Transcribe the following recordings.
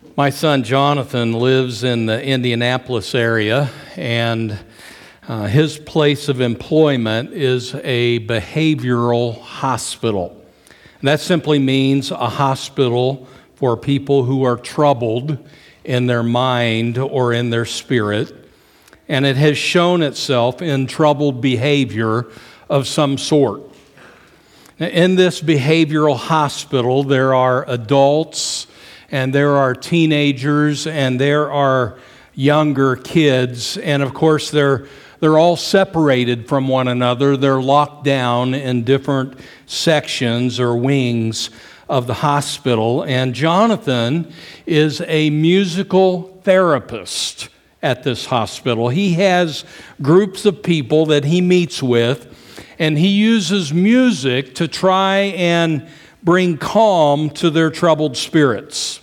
My son Jonathan lives in the Indianapolis area, and his place of employment is a behavioral hospital. And that simply means a hospital for people who are troubled in their mind or in their spirit. And it has shown itself in troubled behavior of some sort. In this behavioral hospital, there are adults, and there are teenagers, and there are younger kids, and of course they're all separated from one another. They're locked down in different sections or wings of the hospital, and Jonathan is a musical therapist at this hospital. He has groups of people that he meets with, and he uses music to try and bring calm to their troubled spirits.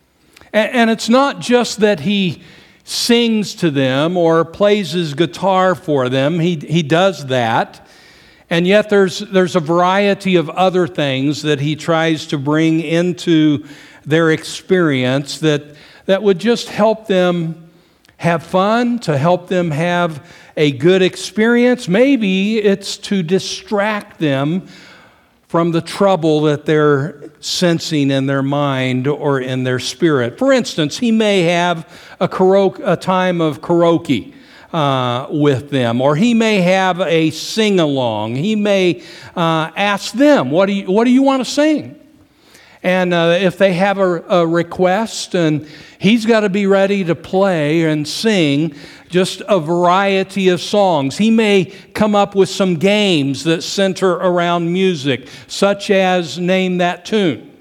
And it's not just that he sings to them or plays his guitar for them. He does that. And yet there's a variety of other things that he tries to bring into their experience that would just help them have fun, to help them have a good experience. Maybe it's to distract them from the trouble that they're sensing in their mind or in their spirit. For instance, he may have a time of karaoke with them, or he may have a sing-along. He may ask them, what do you want to sing? And if they have a request, and he's got to be ready to play and sing just a variety of songs. He may come up with some games that center around music, such as Name That Tune.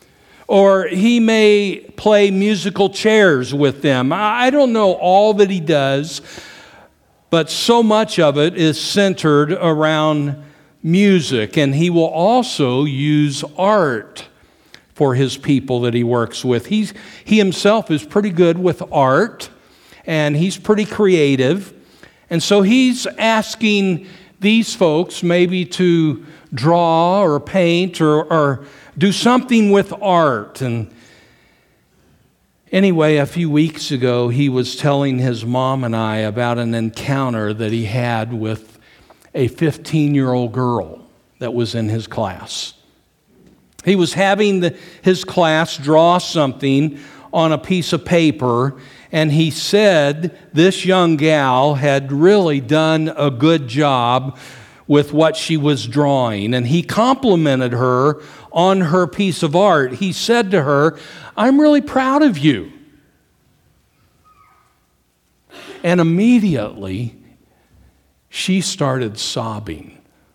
Or he may play musical chairs with them. I don't know all that he does, but so much of it is centered around music. And he will also use art for his people that he works with. He himself is pretty good with art, and he's pretty creative. And so he's asking these folks maybe to draw or paint or do something with art. And anyway, a few weeks ago, he was telling his mom and I about an encounter that he had with a 15-year-old girl that was in his class. He was having his class draw something on a piece of paper, and he said this young gal had really done a good job with what she was drawing, and he complimented her on her piece of art. He said to her, "I'm really proud of you." And immediately, she started sobbing.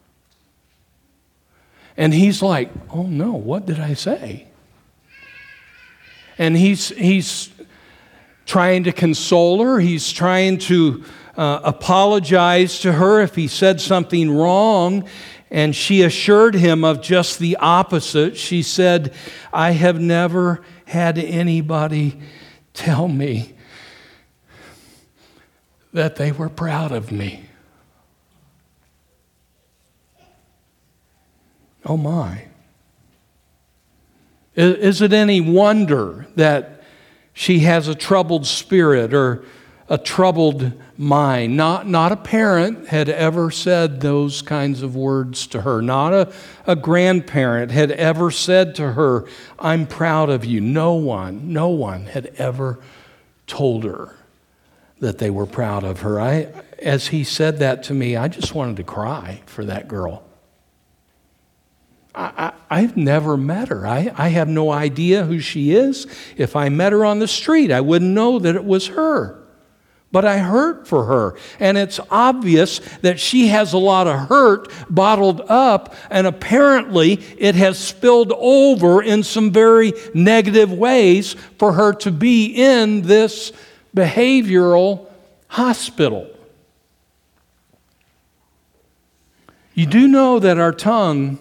And he's like, "Oh no, what did I say?" And he's trying to console her. He's trying to apologize to her if he said something wrong. And she assured him of just the opposite. She said, "I have never had anybody tell me that they were proud of me." Oh my. Is it any wonder that she has a troubled spirit or a troubled mind? Not a parent had ever said those kinds of words to her. Not a grandparent had ever said to her, "I'm proud of you." No one had ever told her that they were proud of her. As he said that to me, I just wanted to cry for that girl. I've never met her. I have no idea who she is. If I met her on the street, I wouldn't know that it was her. But I hurt for her. And it's obvious that she has a lot of hurt bottled up, and apparently it has spilled over in some very negative ways for her to be in this behavioral hospital. You do know that our tongue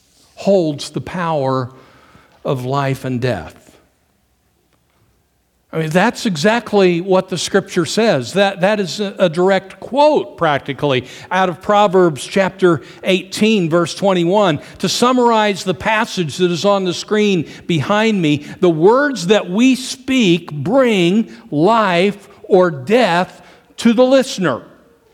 holds the power of life and death. I mean, that's exactly what the Scripture says. That is a direct quote, practically, out of Proverbs chapter 18, verse 21. To summarize the passage that is on the screen behind me, the words that we speak bring life or death to the listener.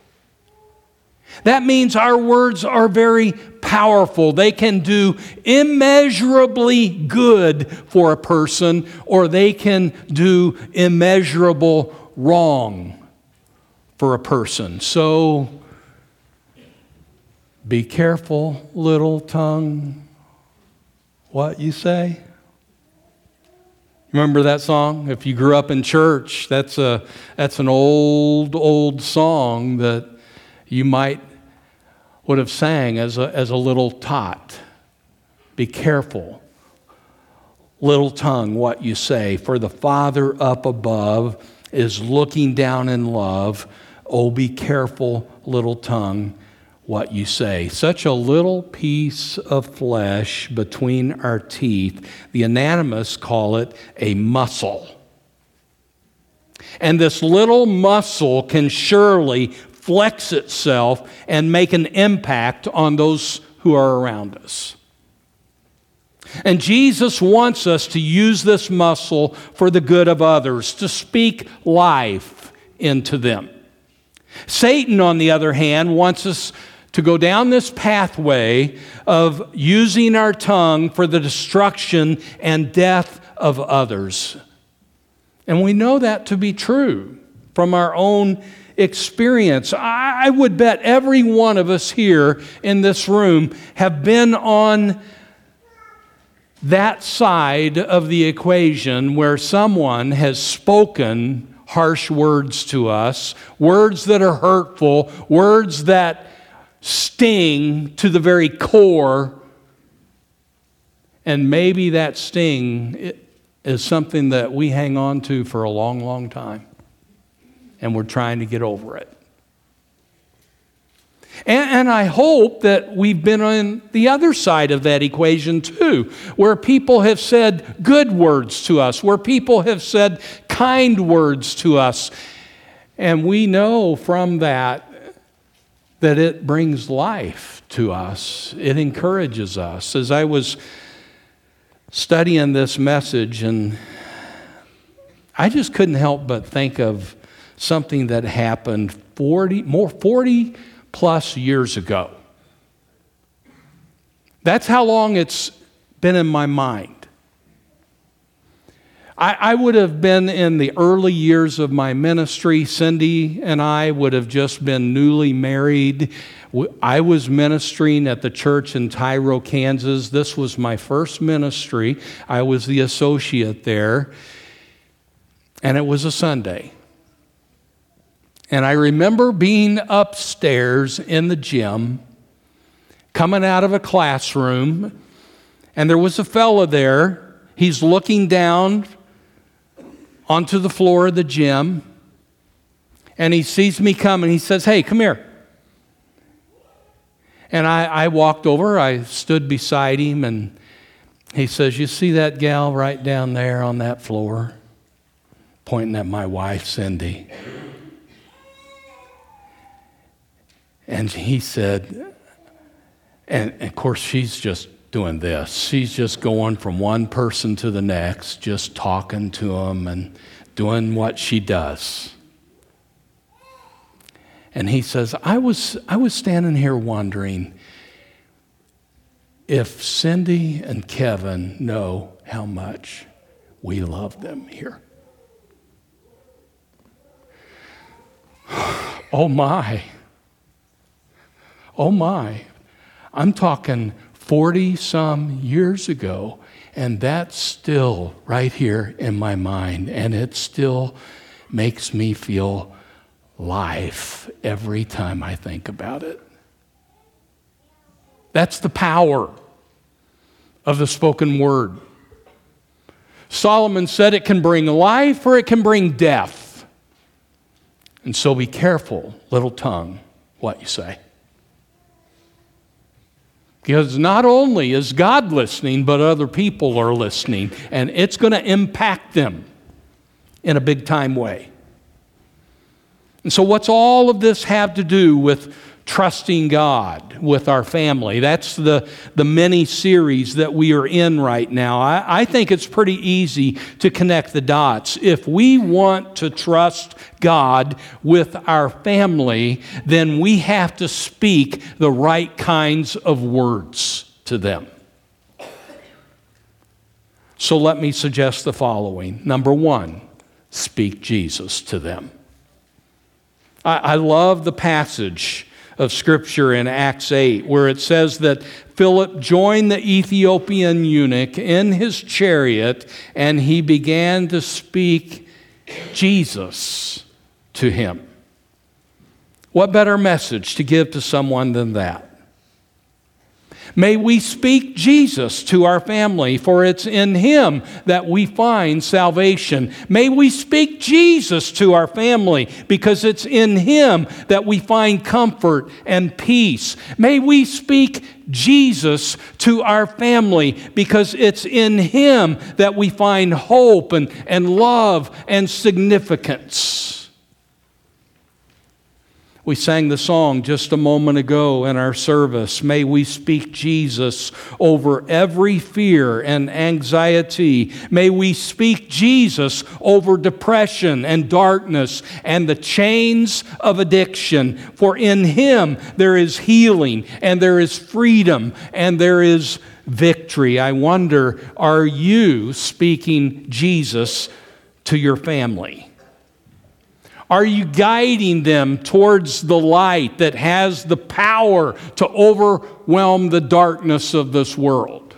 That means our words are very powerful. They can do immeasurably good for a person, or they can do immeasurable wrong for a person. So be careful, little tongue, what you say. Remember that song? If you grew up in church, that's an old song that you would have sang as a little tot. Be careful, little tongue, what you say, for the Father up above is looking down in love. Oh, be careful, little tongue, what you say. Such a little piece of flesh between our teeth. The anatomists call it a muscle. And this little muscle can surely flex itself and make an impact on those who are around us. And Jesus wants us to use this muscle for the good of others, to speak life into them. Satan, on the other hand, wants us to go down this pathway of using our tongue for the destruction and death of others. And we know that to be true from our own experience. I would bet every one of us here in this room have been on that side of the equation where someone has spoken harsh words to us, words that are hurtful, words that sting to the very core. And maybe that sting is something that we hang on to for a long, long time. And we're trying to get over it. And I hope that we've been on the other side of that equation too, where people have said good words to us, where people have said kind words to us. And we know from that it brings life to us. It encourages us. As I was studying this message, and I just couldn't help but think of something that happened 40 plus years ago. That's how long it's been in my mind. I would have been in the early years of my ministry. Cindy and I would have just been newly married. I was ministering at the church in Tyro, Kansas. This was my first ministry. I was the associate there. And it was a Sunday. And I remember being upstairs in the gym, coming out of a classroom, and there was a fella there. He's looking down onto the floor of the gym, and he sees me coming. He says, "Hey, come here." And I walked over. I stood beside him, and he says, "You see that gal right down there on that floor?" Pointing at my wife, Cindy. And he said, and of course she's just doing this. She's just going from one person to the next, just talking to them and doing what she does. And he says, I was standing here wondering if Cindy and Kevin know how much we love them here. Oh my. Oh my, I'm talking 40-some years ago, and that's still right here in my mind, and it still makes me feel life every time I think about it. That's the power of the spoken word. Solomon said it can bring life or it can bring death. And so be careful, little tongue, what you say. Because not only is God listening, but other people are listening, and it's going to impact them in a big-time way. And so what's all of this have to do with trusting God with our family? That's the mini-series that we are in right now. I think it's pretty easy to connect the dots. If we want to trust God with our family, then we have to speak the right kinds of words to them. So let me suggest the following. Number one, speak Jesus to them. I love the passage of Scripture in Acts 8 where it says that Philip joined the Ethiopian eunuch in his chariot and he began to speak Jesus to him. What better message to give to someone than that? May we speak Jesus to our family, for it's in Him that we find salvation. May we speak Jesus to our family, because it's in Him that we find comfort and peace. May we speak Jesus to our family, because it's in Him that we find hope and love and significance. We sang the song just a moment ago in our service. May we speak Jesus over every fear and anxiety. May we speak Jesus over depression and darkness and the chains of addiction. For in Him there is healing and there is freedom and there is victory. I wonder, are you speaking Jesus to your family? Are you guiding them towards the light that has the power to overwhelm the darkness of this world?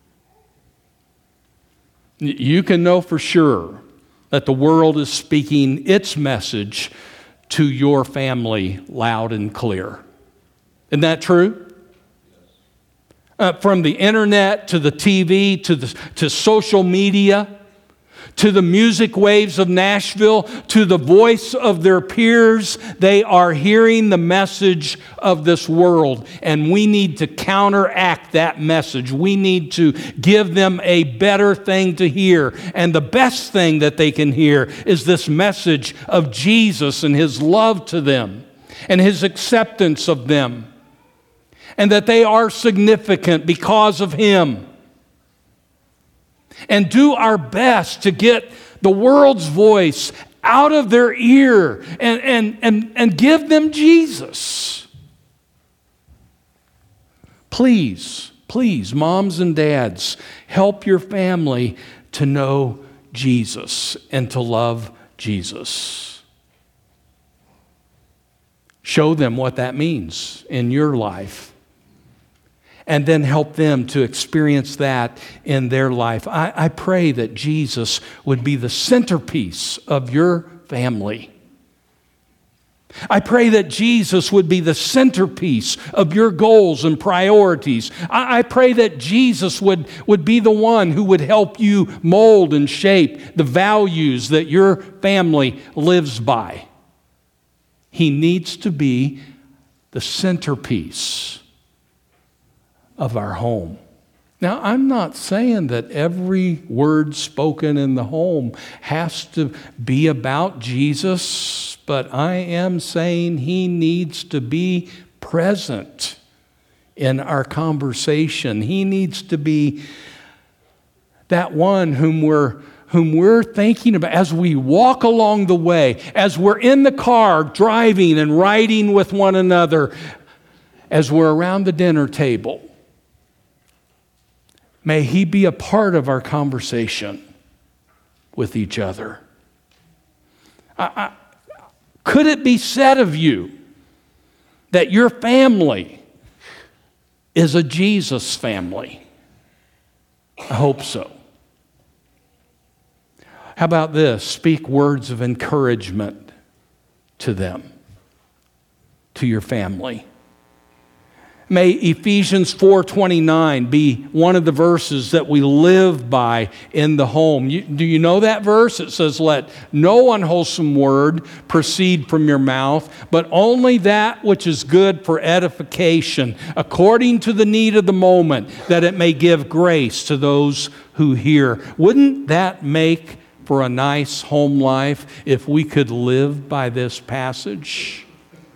You can know for sure that the world is speaking its message to your family loud and clear. Isn't that true? From the internet to the TV to social media, to the music waves of Nashville, to the voice of their peers, they are hearing the message of this world. And we need to counteract that message. We need to give them a better thing to hear. And the best thing that they can hear is this message of Jesus and His love to them and His acceptance of them. And that they are significant because of Him. And do our best to get the world's voice out of their ear and give them Jesus. Please, moms and dads, help your family to know Jesus and to love Jesus. Show them what that means in your life. And then help them to experience that in their life. I pray that Jesus would be the centerpiece of your family. I pray that Jesus would be the centerpiece of your goals and priorities. I pray that Jesus would be the one who would help you mold and shape the values that your family lives by. He needs to be the centerpiece of our home. Now, I'm not saying that every word spoken in the home has to be about Jesus, but I am saying He needs to be present in our conversation. He needs to be that one whom we're thinking about as we walk along the way, as we're in the car driving and riding with one another, as we're around the dinner table. May He be a part of our conversation with each other. Could it be said of you that your family is a Jesus family? I hope so. How about this? Speak words of encouragement to them, to your family. May Ephesians 4:29 be one of the verses that we live by in the home. Do you know that verse? It says, "Let no unwholesome word proceed from your mouth, but only that which is good for edification, according to the need of the moment, that it may give grace to those who hear." Wouldn't that make for a nice home life if we could live by this passage?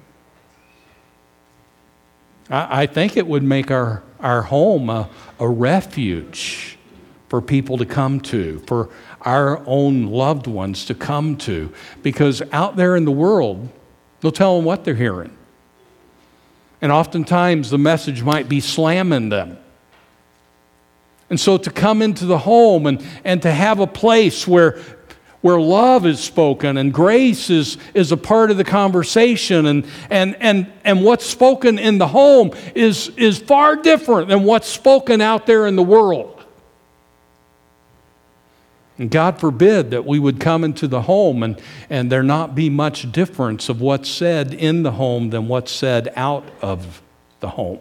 I think it would make our home a refuge for people to come to, for our own loved ones to come to. Because out there in the world, they'll tell them what they're hearing. And oftentimes the message might be slamming them. And so to come into the home and to have a place where love is spoken and grace is a part of the conversation, and what's spoken in the home is far different than what's spoken out there in the world. And God forbid that we would come into the home and there not be much difference of what's said in the home than what's said out of the home.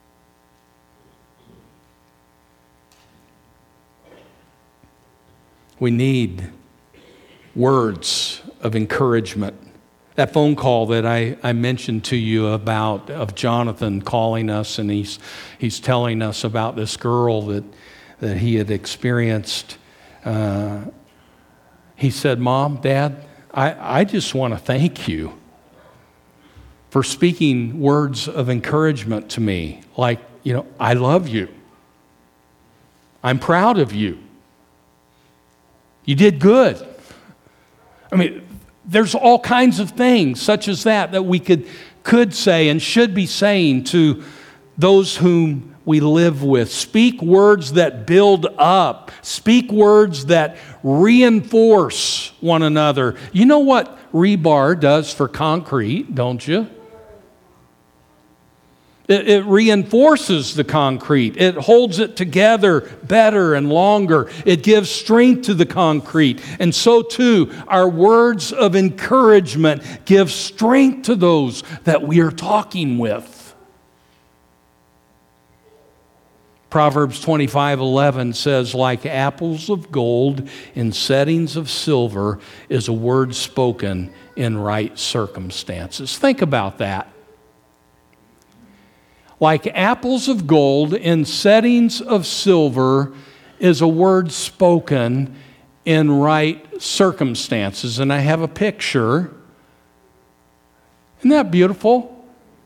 We need words of encouragement. That phone call that I mentioned to you about, of Jonathan calling us, and he's telling us about this girl that he had experienced. He said, "Mom, Dad, I just want to thank you for speaking words of encouragement to me. Like, I love you. I'm proud of you. You did good." I mean, there's all kinds of things such as that we could say and should be saying to those whom we live with. Speak words that build up. Speak words that reinforce one another. You know what rebar does for concrete, don't you? It reinforces the concrete. It holds it together better and longer. It gives strength to the concrete. And so too, our words of encouragement give strength to those that we are talking with. Proverbs 25:11 says, "Like apples of gold in settings of silver is a word spoken in right circumstances." Think about that. Like apples of gold in settings of silver is a word spoken in right circumstances. And I have a picture. Isn't that beautiful?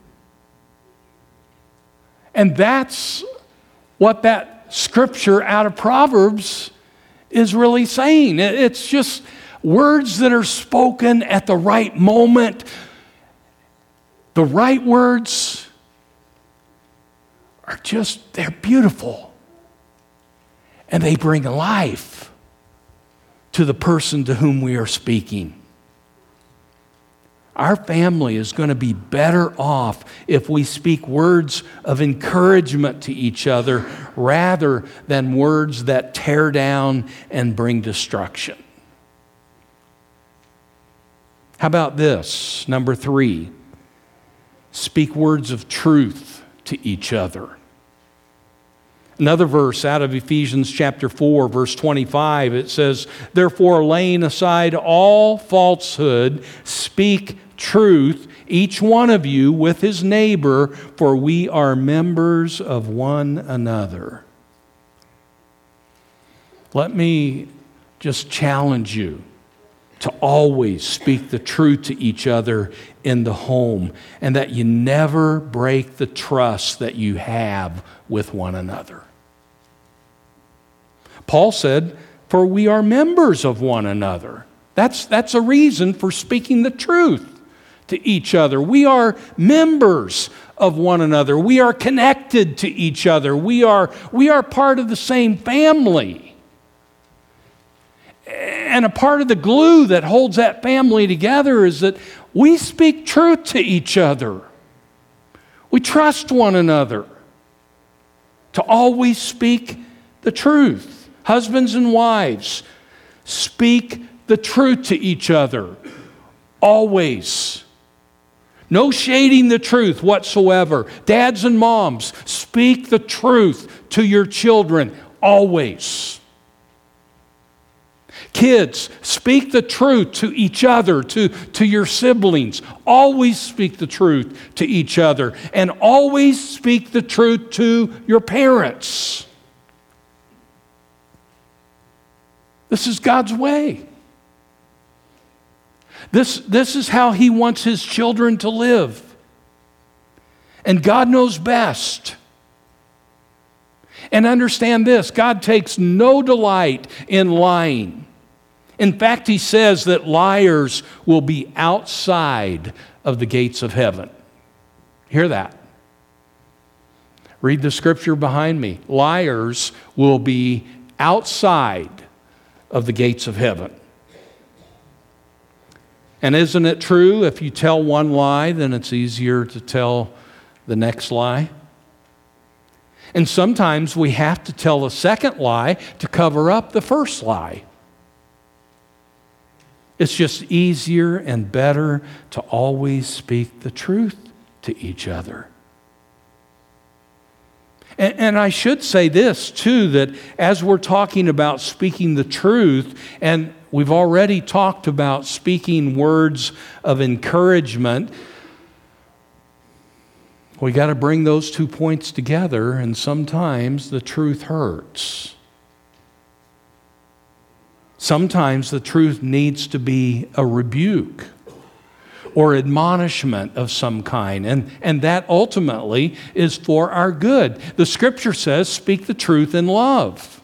And that's what that scripture out of Proverbs is really saying. It's just words that are spoken at the right moment. The right words are they're beautiful. And they bring life to the person to whom we are speaking. Our family is going to be better off if we speak words of encouragement to each other rather than words that tear down and bring destruction. How about this? Number 3, speak words of truth to each other. Another verse out of Ephesians chapter 4, verse 25, it says, "Therefore, laying aside all falsehood, speak truth, each one of you with his neighbor, for we are members of one another." Let me just challenge you to always speak the truth to each other in the home, and that you never break the trust that you have with one another. Paul said, "For we are members of one another." That's a reason for speaking the truth to each other. We are members of one another. We are connected to each other. We are part of the same family. And a part of the glue that holds that family together is that we speak truth to each other. We trust one another to always speak the truth. Husbands and wives, speak the truth to each other. Always. No shading the truth whatsoever. Dads and moms, speak the truth to your children. Always. Kids, speak the truth to each other, to your siblings. Always speak the truth to each other. And always speak the truth to your parents. This is God's way. This is how He wants His children to live. And God knows best. And understand this, God takes no delight in lying. In fact, He says that liars will be outside of the gates of heaven. Hear that. Read the scripture behind me. Liars will be outside of the gates of heaven. And isn't it true, if you tell one lie, then it's easier to tell the next lie? And sometimes we have to tell a second lie to cover up the first lie. It's just easier and better to always speak the truth to each other. And I should say this too, that as we're talking about speaking the truth, and we've already talked about speaking words of encouragement, we got to bring those 2 points together, and sometimes the truth hurts. Sometimes the truth needs to be a rebuke or admonishment of some kind, and that ultimately is for our good. The Scripture says, speak the truth in love.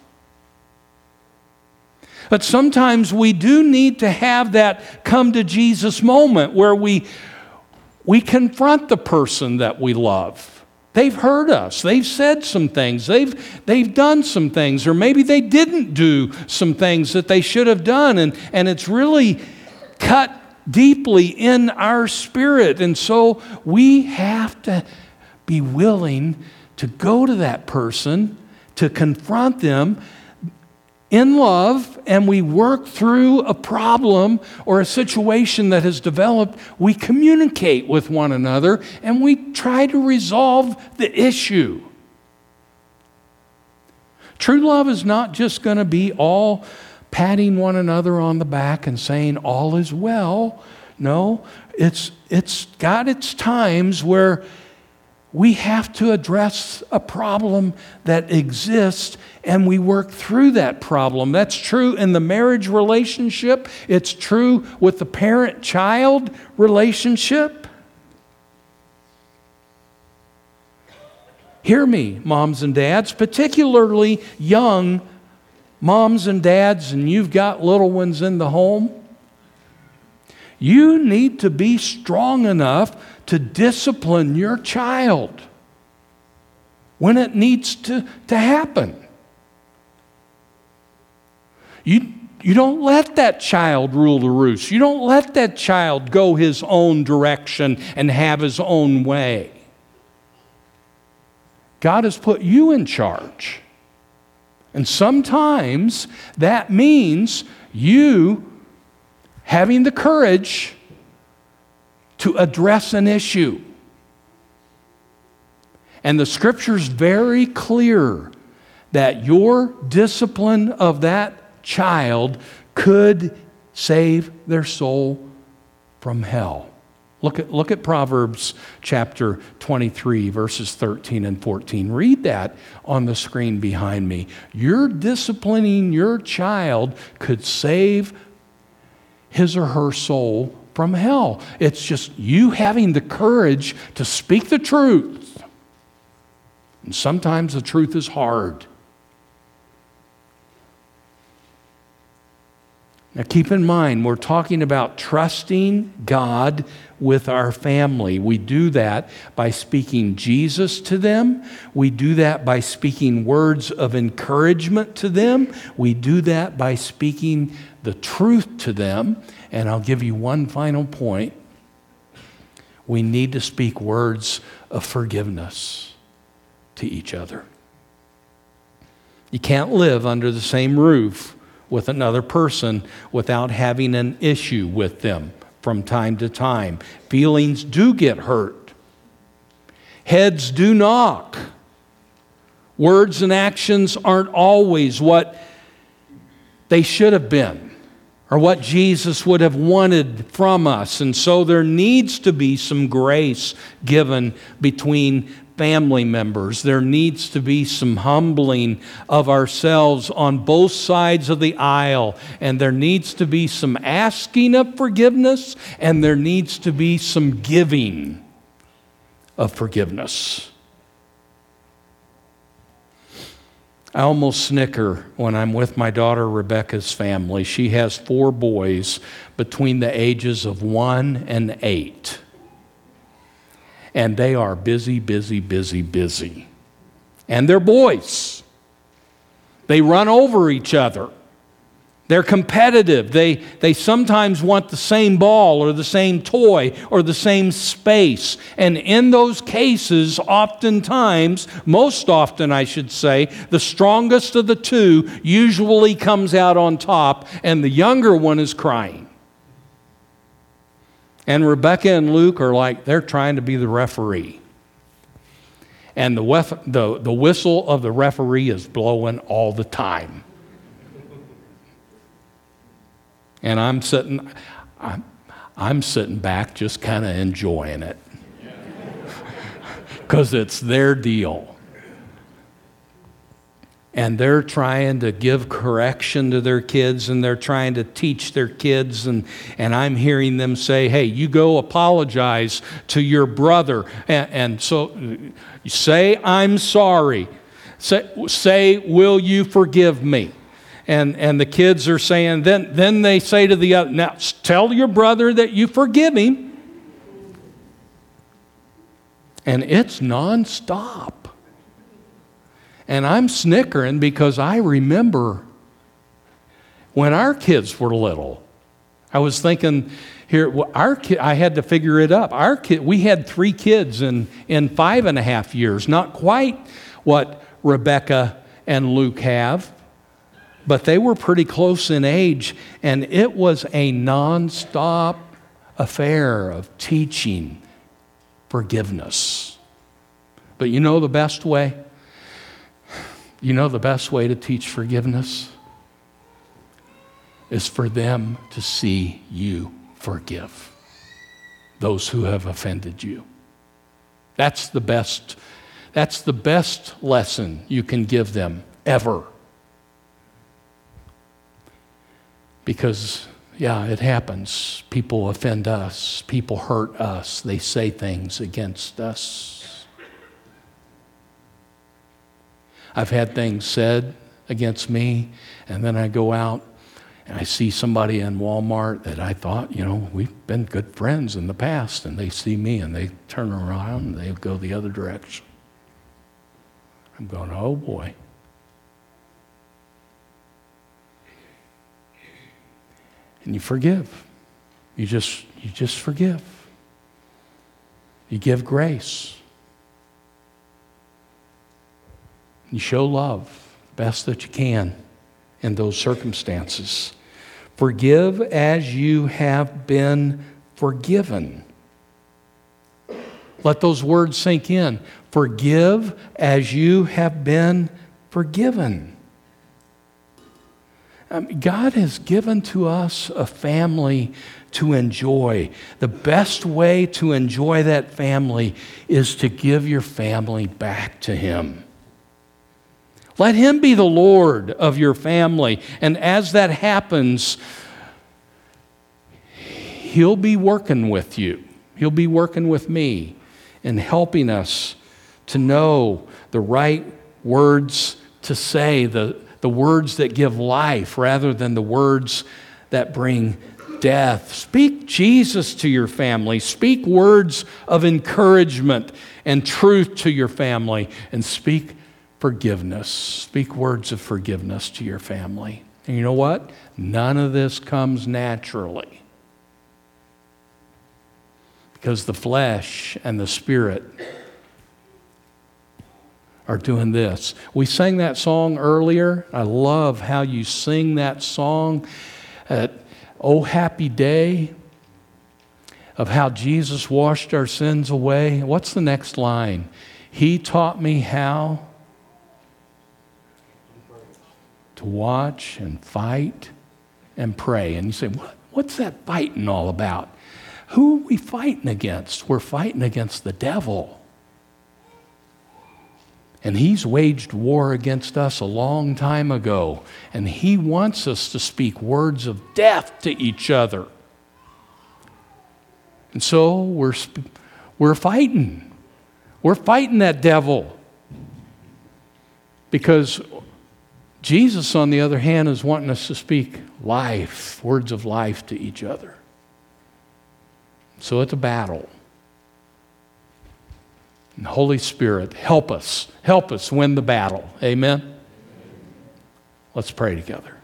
But sometimes we do need to have that come to Jesus moment where we confront the person that we love. They've hurt us. They've said some things. They've done some things, or maybe they didn't do some things that they should have done, and it's really cut deeply in our spirit. And so we have to be willing to go to that person, to confront them in love, and we work through a problem or a situation that has developed. We communicate with one another and we try to resolve the issue. True love is not just going to be all patting one another on the back and saying all is well. No, it's got its times where we have to address a problem that exists, and we work through that problem. That's true in the marriage relationship. It's true with the parent-child relationship. Hear me, moms and dads, particularly young moms and dads, and you've got little ones in the home. You need to be strong enough to discipline your child when it needs to happen. You don't let that child rule the roost. You don't let that child go his own direction and have his own way. God has put you in charge. And sometimes that means you having the courage to address an issue. And the Scripture's very clear that your discipline of that child could save their soul from hell. Look at Proverbs chapter 23, verses 13 and 14. Read that on the screen behind me. Your disciplining your child could save his or her soul from hell. It's just you having the courage to speak the truth. And sometimes the truth is hard. Now keep in mind, we're talking about trusting God with our family. We do that by speaking Jesus to them. We do that by speaking words of encouragement to them. We do that by speaking the truth to them. And I'll give you one final point. We need to speak words of forgiveness to each other. You can't live under the same roof with another person without having an issue with them from time to time. Feelings do get hurt. Heads do knock. Words and actions aren't always what they should have been. or what Jesus would have wanted from us. And so there needs to be some grace given between family members. There needs to be some humbling of ourselves on both sides of the aisle. And there needs to be some asking of forgiveness, and there needs to be some giving of forgiveness. I almost snicker when I'm with my daughter Rebecca's family. She has 4 boys between the ages of 1 and 8. And they are busy, busy, busy, busy. And they're boys. They run over each other. They're competitive. They sometimes want the same ball or the same toy or the same space. And in those cases, oftentimes, most often I should say, the strongest of the two usually comes out on top, and the younger one is crying. And Rebecca and Luke are like, they're trying to be the referee. And the whistle of the referee is blowing all the time. And I'm sitting back just kind of enjoying it because it's their deal. And they're trying to give correction to their kids, and they're trying to teach their kids, and I'm hearing them say, hey, you go apologize to your brother. And so say, I'm sorry. Say, will you forgive me? And the kids are saying, then they say to the other, now tell your brother that you forgive him. And it's nonstop. And I'm snickering because I remember when our kids were little. I was thinking, I had to figure it up. We had 3 kids in 5.5 years, not quite what Rebecca and Luke have. But they were pretty close in age, and it was a nonstop affair of teaching forgiveness. But you know the best way? You know the best way to teach forgiveness? Is for them to see you forgive those who have offended you. That's the best lesson you can give them ever. Because, it happens. People offend us. People hurt us. They say things against us. I've had things said against me, and then I go out and I see somebody in Walmart that I thought, we've been good friends in the past, and they see me and they turn around and they go the other direction. I'm going, oh boy. And you forgive. You just forgive. You give grace. You show love best that you can in those circumstances. Forgive as you have been forgiven. Let those words sink in. Forgive as you have been forgiven. God has given to us a family to enjoy. The best way to enjoy that family is to give your family back to Him. Let Him be the Lord of your family. And as that happens, He'll be working with you. He'll be working with me and helping us to know the right words to say, the words that give life rather than the words that bring death. Speak Jesus to your family. Speak words of encouragement and truth to your family. And speak forgiveness. Speak words of forgiveness to your family. And you know what? None of this comes naturally. Because the flesh and the spirit are doing this. We sang that song earlier. I love how you sing that song at Oh Happy Day of how Jesus washed our sins away. What's the next line? He taught me how to watch and fight and pray. And you say, what's that fighting all about? Who are we fighting against? We're fighting against the devil. And he's waged war against us a long time ago. And he wants us to speak words of death to each other. And so we're fighting. We're fighting that devil. Because Jesus, on the other hand, is wanting us to speak life, words of life to each other. So it's a battle. And Holy Spirit, help us win the battle. Amen? Let's pray together.